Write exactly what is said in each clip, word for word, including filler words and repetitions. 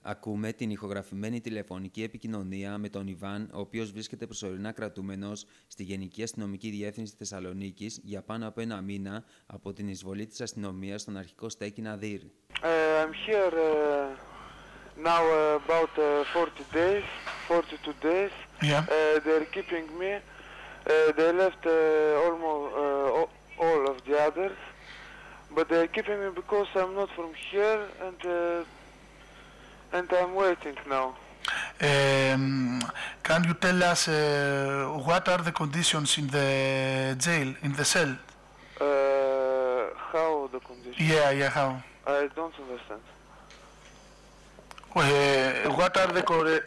Ακούμε την ηχογραφημένη τηλεφωνική επικοινωνία με τον Ιβάν, ο οποίος βρίσκεται προσωρινά κρατούμενος στη Γενική Αστυνομική Διεύθυνση Θεσσαλονίκης για πάνω από ένα μήνα από την εισβολή της αστυνομίας στον αρχικό στέκι Ναδύρ. Uh, I'm here uh, now uh, about uh, forty days, forty-two days. Yeah. Uh, they're keeping me. Uh, they left uh, almost uh, all of the others, but they're keeping me because I'm not from here, and uh, and I'm waiting now. Um, can you tell us uh, what are the conditions in the jail, in the cell? Uh, how the conditions? Yeah, yeah, how? I don't understand. Uh, what are the correct?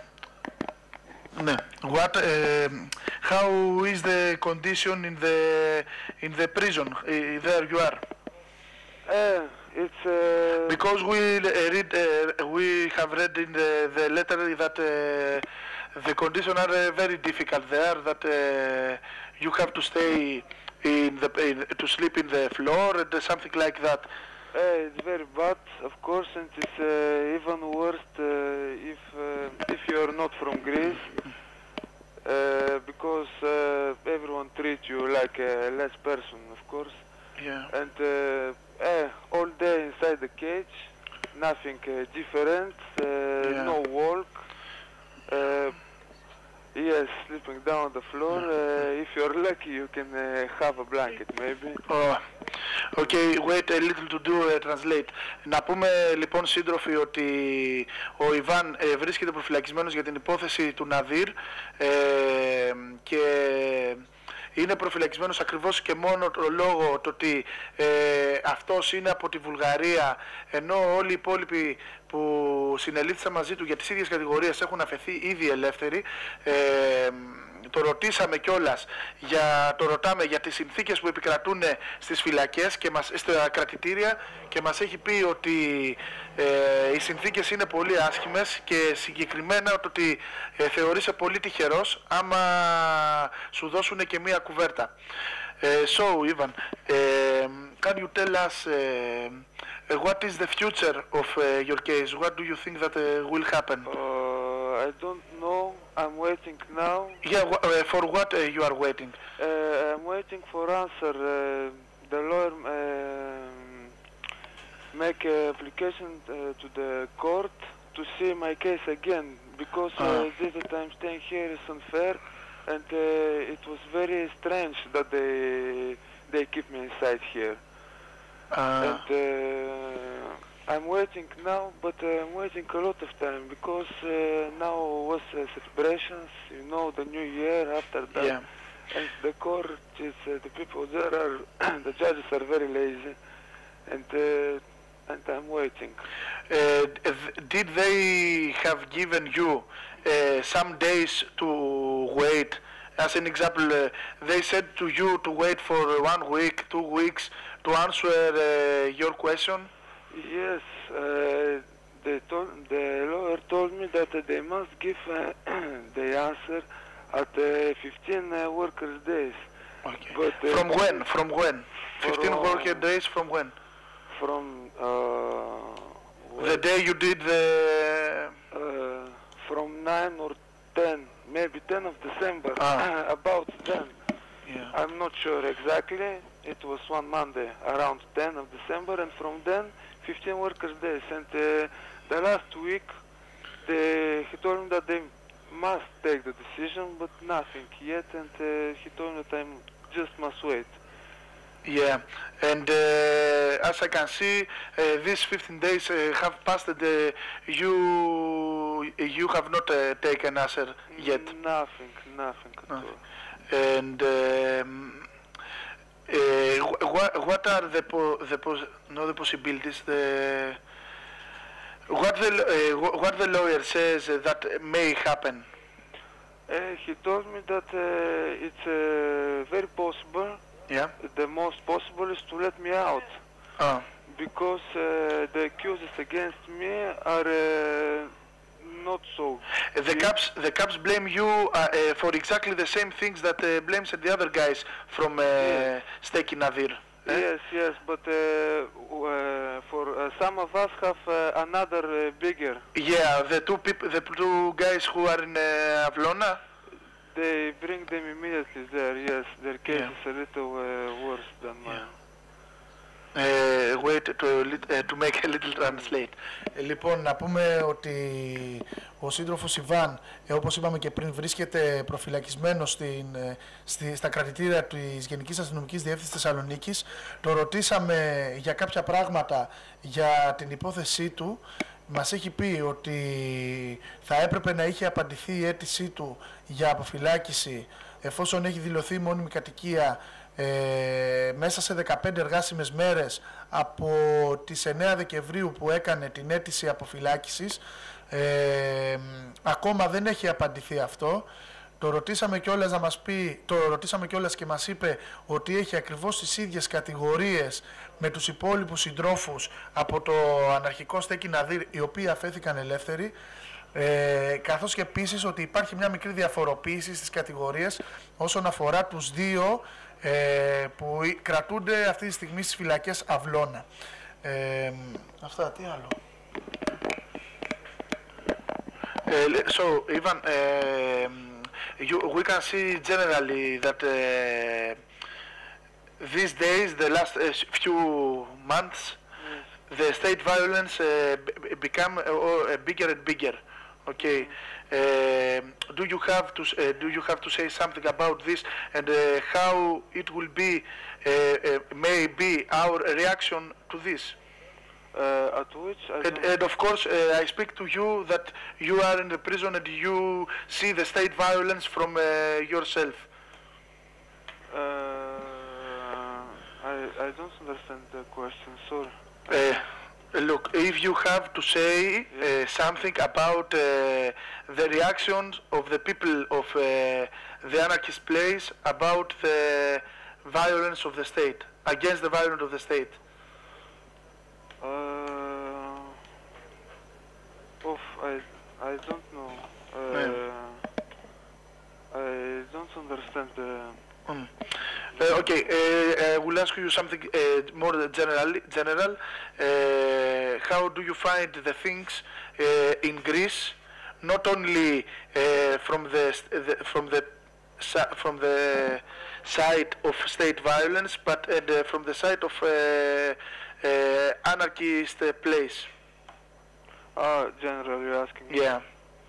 No. What? Uh, how is the condition in the in the prison? Uh, there you are. Uh, it's uh, Because we uh, read, uh, we have read in the, the letter that uh, the conditions are uh, very difficult there. That uh, you have to stay in the in, to sleep in the floor and something like that. Uh, it's very bad, of course, and it's uh, even worse uh, if uh, if you are not from Greece, uh, because uh, everyone treats you like a less person, of course. Yeah. And uh, eh, all day inside the cage, nothing uh, different, uh, Yeah. no work. Uh, yes, sleeping down on the floor. Uh, if you're lucky, you can uh, have a blanket, maybe. Oh. Okay, wait a little to do uh, translate. Να πούμε λοιπόν σύντροφοι ότι ο Ιβάν ε, βρίσκεται προφυλακισμένος για την υπόθεση του Ναδύρ ε, και είναι προφυλακισμένος ακριβώς και μόνο το λόγο το ότι ε, αυτός είναι από τη Βουλγαρία, ενώ όλοι οι υπόλοιποι που συνελήφθησαν μαζί του για τις ίδιες κατηγορίες έχουν αφαιθεί ήδη ελεύθεροι. ε, Το ρωτήσαμε κιόλας, για, το ρωτάμε για τις συνθήκες που επικρατούν στις φυλακές και μας, στα κρατητήρια, και μας έχει πει ότι ε, οι συνθήκες είναι πολύ άσχημες και συγκεκριμένα το ότι ε, θεωρείσαι πολύ τυχερός άμα σου δώσουν και μία κουβέρτα. Ε, so, Ivan, ε, can you tell us uh, what is the future of uh, your case? What do you think that uh, will happen? Uh, I don't know. I'm waiting now. Yeah, wh- uh, for what uh, you are waiting? Uh, I'm waiting for answer. Uh, the lawyer um, make a application uh, to the court to see my case again, because uh, Ah. this that I'm staying here is unfair, and uh, it was very strange that they they keep me inside here. Uh, And uh, I'm waiting now, but uh, I'm waiting a lot of time, because uh, now was uh, celebrations, you know, the new year after that. yeah. And the court is, uh, the people there are, the judges are very lazy, and uh, and I'm waiting. Uh, th- did they have given you uh, some days to wait? As an example, uh, they said to you to wait for one week, two weeks to answer uh, your question? Yes, uh, they told, the lawyer told me that uh, they must give uh, the answer at uh, fifteen uh, workers' days. Okay. But, uh, From when? From when? fifteen uh, working days from when? From uh, The day you did the... uh, from nine or ten, maybe ten of December, Ah. about then. Yeah. I'm not sure exactly. It was one Monday, around ten of December, and from then, fifteen workers' days. And uh, the last week, they, he told me that they must take the decision, but nothing yet. And uh, he told me that I just must wait. Yeah, and uh, as I can see, uh, these fifteen days uh, have passed. And, uh, you you have not uh, taken answer yet. Nothing, nothing at Nothing. all. And um, uh, what what are the po- the pos- no the possibilities, the what the uh, what the lawyer says that may happen? Uh, he told me that uh, it's uh, very possible. Yeah. The most possible is to let me out, Oh. because uh, the accuses against me are uh, not so. The cops the cops blame you uh, uh, for exactly the same things that uh, blames the other guys from uh, Yeah. Steki Nadir. Eh? Yes, yes, but uh, w- uh, for uh, some of us have uh, another uh, bigger. Yeah, the two people, the two guys who are in uh, Avlona. They bring them immediately there. Yes, their case Yeah. is a little uh, worse than mine. Uh, wait to, uh, to make a little translate. Ε, λοιπόν, να πούμε ότι ο σύντροφος Ιβάν, ε, όπως είπαμε και πριν, βρίσκεται προφυλακισμένος στην, ε, στη, στα κρατητήρια της Γενικής Αστυνομικής Διεύθυνσης Θεσσαλονίκης. Το ρωτήσαμε για κάποια πράγματα για την υπόθεσή του. Μας έχει πει ότι θα έπρεπε να είχε απαντηθεί η αίτησή του για αποφυλάκηση εφόσον έχει δηλωθεί μόνιμη κατοικία ε, μέσα σε δεκαπέντε εργάσιμες μέρες από τις εννέα Δεκεμβρίου που έκανε την αίτηση αποφυλάκησης. Ε, ακόμα δεν έχει απαντηθεί αυτό. Το ρωτήσαμε κιόλας να μας πει, το ρωτήσαμε κιόλας και μας είπε ότι έχει ακριβώς τις ίδιες κατηγορίες με τους υπόλοιπους συντρόφους από το αναρχικό στέκι Ναδύρ, οι οποίοι αφέθηκαν ελεύθεροι, ε, καθώς και επίσης ότι υπάρχει μια μικρή διαφοροποίηση στις κατηγορίες όσον αφορά τους δύο ε, που κρατούνται αυτή τη στιγμή στις φυλακές Αυλώνα. Ε, αυτά, τι άλλο. Uh, so, Ivan, uh, you, we can see generally that uh, these days, the last uh, few months, Yes. the state violence uh, b- become uh, uh, bigger and bigger. Okay, uh, do you have to uh, do you have to say something about this and uh, how it will be uh, uh, may be our reaction to this? Uh, at which I And, don't- and of course, uh, I speak to you that you are in the prison and you see the state violence from uh, yourself. uh, I I don't understand the question. Sorry. Uh, look, if you have to say uh, something about uh, the reactions of the people of uh, the anarchist place about the violence of the state, against the violence of the state. Uh, oof, I I don't know. Uh, I don't understand the. Mm. Uh, okay, uh, uh, we'll ask you something uh, more general. General, uh, how do you find the things uh, in Greece, not only uh, from the, st- the from the si- from the side of state violence, but and, uh, from the side of uh, uh, anarchist uh, place? Ah, general, you're asking. me. Yeah.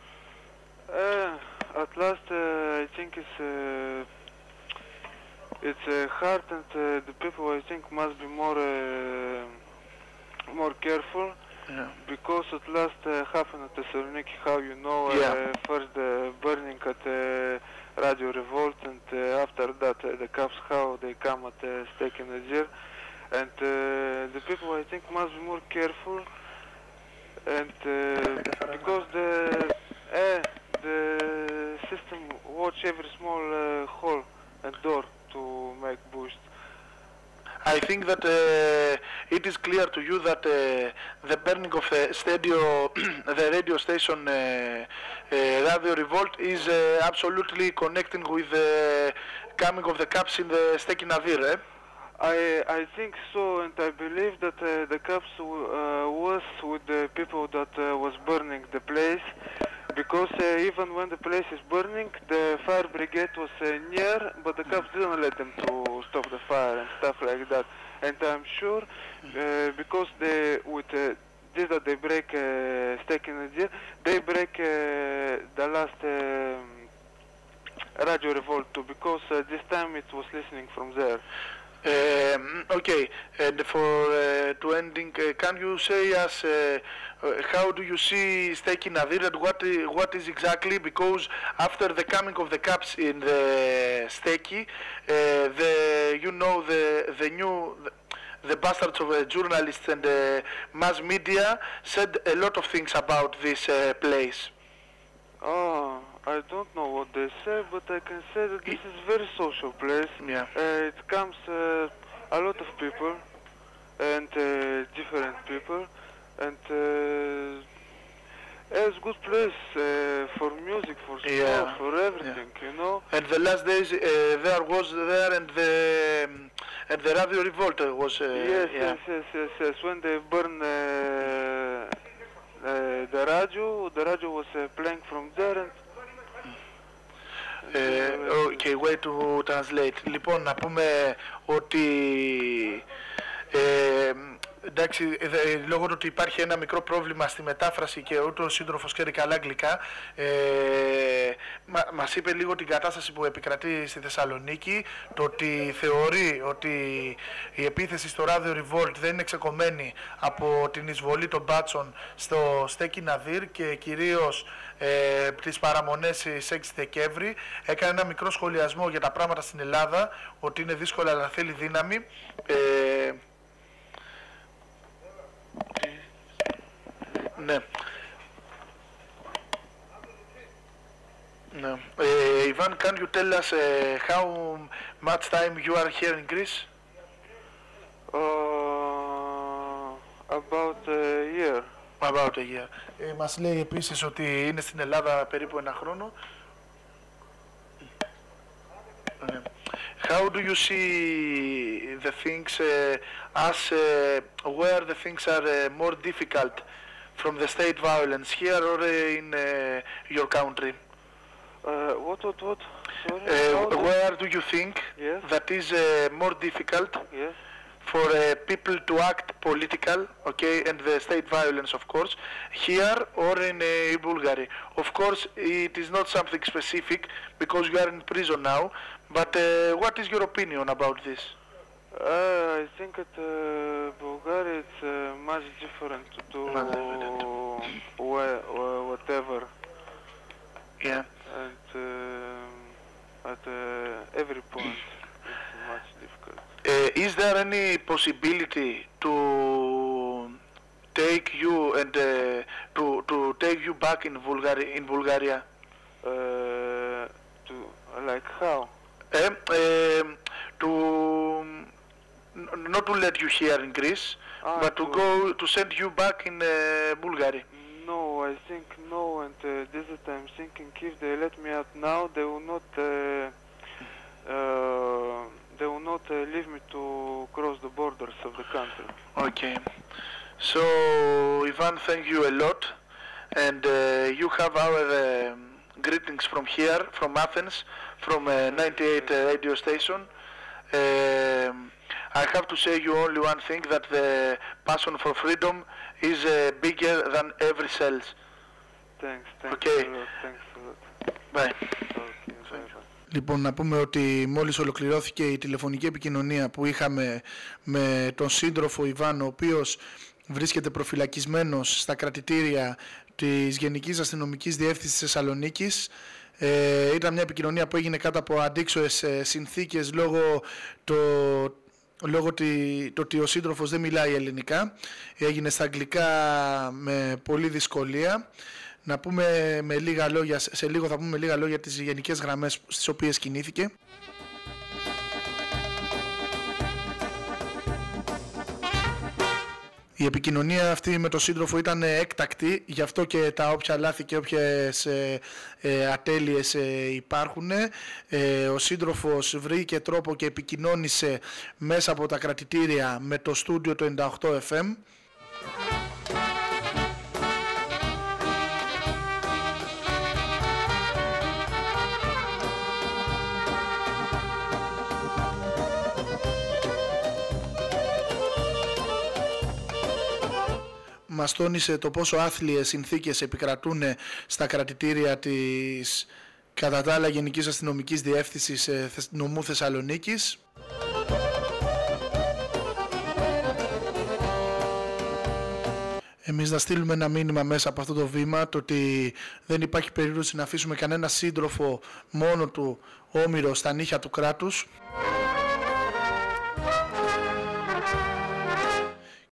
Uh, at last, uh, I think it's uh, it's uh, hard, and uh, the people I think must be more uh, more careful, Yeah. because at last uh, happened at Thessaloniki, how you know, uh, Yeah. first the burning at uh, Radio Revolt, and uh, after that uh, the cops, how they come at uh, Stake in Niger, and uh, the people I think must be more careful, and uh, because the uh, the system watch every small uh, hole and door to make boost. I think that uh, it is clear to you that uh, the burning of the studio, the radio station uh, uh, Radio Revolt is uh, absolutely connecting with the coming of the cops in the Steki Navir, eh? I I think so, and I believe that uh, the cops w- uh, was with the people that uh, was burning the place, because uh, even when the place is burning, the fire brigade was uh, near, but the cops didn't let them to stop the fire and stuff like that. And I'm sure uh, because they with uh, this that they break uh, Stake in Niger, they break uh, the last um, Radio Revolt too, because uh, this time it was listening from there. Um, okay, and for uh, to ending, uh, can you say us uh, uh, how do you see Steki Navir and what i- what is exactly, because after the coming of the cops in the Steki, uh, the you know the the new the, the bastards of uh, journalists and uh, mass media said a lot of things about this uh, place. Oh, I don't know what they say, but I can say that this is very social place. Yeah. Uh, it comes uh, a lot of people and uh, different people, and uh, It's good place uh, for music, for sport, Yeah. for everything, Yeah. you know. And the last days uh, there was there and the um, and the Radio Revolt was uh, yes, yeah. yes, yes, yes, yes. When they burn uh, uh, the radio, the radio was uh, playing from there. And Ε, okay, way to translate. Λοιπόν, να πούμε ότι ε, εντάξει, ε, λόγω του ότι υπάρχει ένα μικρό πρόβλημα στη μετάφραση και ούτε ο σύντροφος ξέρει καλά αγγλικά, ε, μα, μας είπε λίγο την κατάσταση που επικρατεί στη Θεσσαλονίκη, το ότι θεωρεί ότι η επίθεση στο Radio Revolt δεν είναι ξεκομμένη από την εισβολή των μπάτσων στο στέκι Ναδύρ και κυρίως ε, τις παραμονές στις έξι Δεκέμβρη. Έκανε ένα μικρό σχολιασμό για τα πράγματα στην Ελλάδα, ότι είναι δύσκολα αλλά θέλει δύναμη. Ε, ναι. Ναι. Ε, Ivan, can you tell us uh, how much time you are here in Greece? uh, about a year. About a year. Ε, μας λέει επίσης ότι είναι στην Ελλάδα περίπου ένα χρόνο. Ναι. How do you see the things uh, as uh, where the things are uh, more difficult from the state violence here or uh, in uh, your country? Uh, what, what, what? Sorry, Uh, how do- where do you think Yes. that is uh, more difficult Yes. for uh, people to act political, okay, and the state violence, of course, here or in uh, Bulgaria? Of course, it is not something specific because you are in prison now, but uh, what is your opinion about this? Uh, I think that uh, Bulgaria is uh, much different to Much different. where, where, whatever, Yeah. and uh, at uh, every point it's much difficult. Uh, is there any possibility to take you and uh, to to take you back in Bulgaria? In Bulgaria, Uh, to like how? um, um, to n- not to let you here in Greece, Ah, but to to- go to send you back in uh, Bulgaria. No, I think no, and uh, this is I'm thinking if they let me out now, they will not. Uh, uh, they will not uh, leave me to cross the borders of the country. Okay. So Ivan, thank you a lot, and uh, you have our um greetings from here, from Athens, from uh, ninety-eight uh, radio station. Um, I have to say you only one thing, that the passion for freedom is uh, bigger than every cells. Thanks, thanks Okay. a lot, thanks a lot. Bye. Okay, bye bye. Λοιπόν, να πούμε ότι μόλις ολοκληρώθηκε η τηλεφωνική επικοινωνία που είχαμε με τον σύντροφο Ιβάν, ο οποίος βρίσκεται προφυλακισμένος στα κρατητήρια της Γενικής Αστυνομικής Διεύθυνσης Θεσσαλονίκης. Ε, ήταν μια επικοινωνία που έγινε κάτω από αντίξωες ε, συνθήκες λόγω το, λόγω τη, το ότι ο σύντροφος δεν μιλάει ελληνικά. Έγινε στα αγγλικά με πολλή δυσκολία. Να πούμε με λίγα λόγια, σε λίγο θα πούμε με λίγα λόγια τις γενικές γραμμές στις οποίες κινήθηκε. Η επικοινωνία αυτή με τον σύντροφο ήταν έκτακτη, γι' αυτό και τα όποια λάθη και όποιες ε, ε, ατέλειες ε, υπάρχουν. Ε, ο σύντροφος βρήκε τρόπο και επικοινώνησε μέσα από τα κρατητήρια με το στούντιο του ενενήντα οκτώ εφ εμ. Μας τόνισε το πόσο άθλιες συνθήκες επικρατούν στα κρατητήρια της κατά τα άλλα Γενικής Αστυνομικής Διεύθυνσης νομού Θεσσαλονίκης. Εμείς να στείλουμε ένα μήνυμα μέσα από αυτό το βήμα, το ότι δεν υπάρχει περίπτωση να αφήσουμε κανένα σύντροφο μόνο του όμηρο στα νύχια του κράτους.